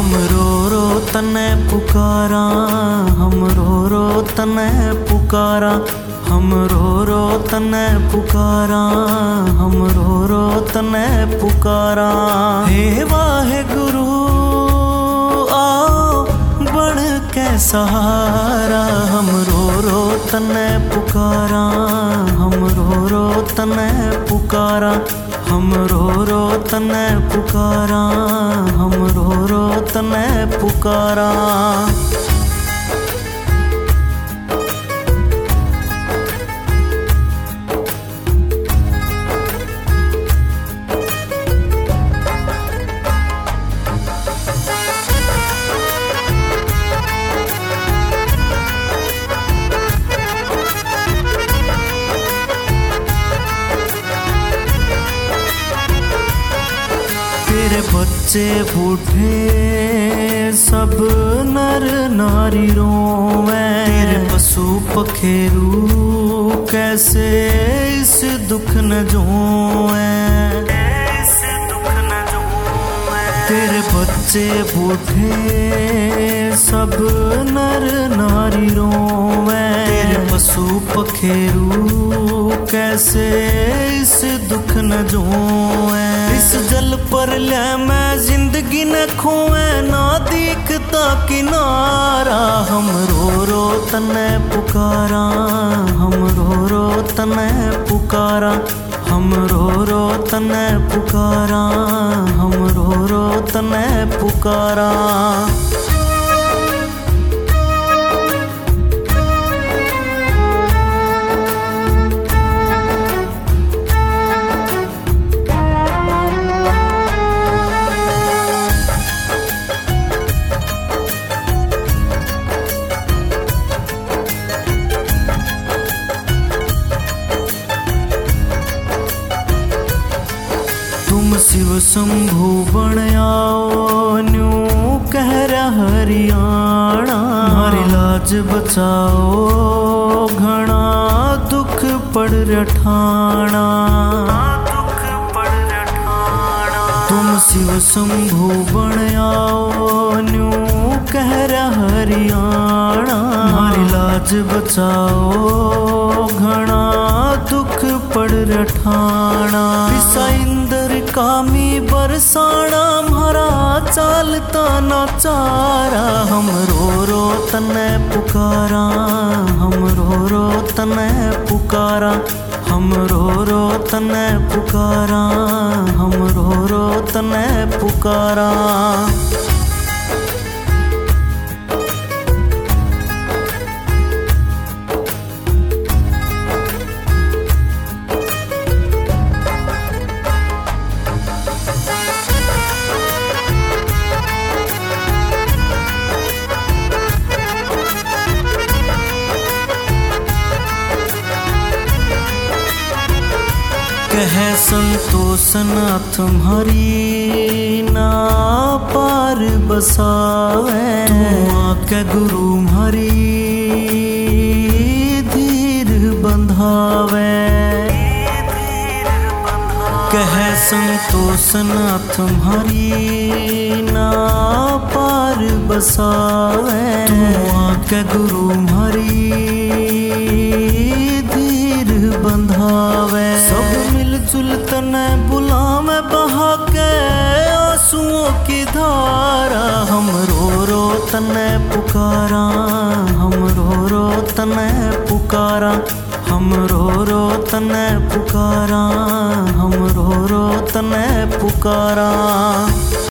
हम रो रो तने पुकारा, हम रो रो तने पुकारा, हम रो रो तने पुकारा, हम रो रो तने पुकारा। हे वाहेगुरु आओ बन के सहारा, हम रो रो तने पुकारा, हम रो रो तने पुकारा, हम रो रो तने पुकारा, हम रो रो तने पुकारा। तेरे बच्चे बूढ़े सब नर नारी रोवे, तेरे पशु पखेरू कैसे इस दुख न जोए, तेरे बच्चे बूढ़े सब नर नारी रोवे, तेरे पशु पखेरू कैसे इस दुख न जोए। इस जल पर ले मैं जिंदगी न खोए, ना दिखता किनारा, हम रो रो तने पुकारा, हम रो रो तने पुकारा, हम रो रो तने पुकारा, हम रो रो तने पुकारा। तुम शिव शंभु बन आओ न्यू कह रहा हरियाणा, हमारी लाज बचाओ घना दुख पड़ रठाना, तुम शिव शंभु बन आओ न्यू कह रहा हरियाणा, हमारी लाज बचाओ घना दुख पड़ रठाना। पिसा इंद्र कामी बरसाना, म्हारा चालता ना चारा, हम रो रो तने पुकारा, हम रो रो तने पुकारा, हम रो रो तने पुकारा, हम रो रो तने पुकारा। कह संतोष नाथ तुम्हारी ना पार बसावे, के गुरु हरी धीर बंधावे, कह संतोष नाथ तुम्हारी ना पार बसावे, के गुरु हरी धीर बंधावे। सब मिलजुल तने बुलावे बहा के आंसुओं की धारा, हम रो रो तने पुकारा, हम रो रो तने पुकारा, हम रो रो तने पुकारा, हम रो रो तने पुकारा।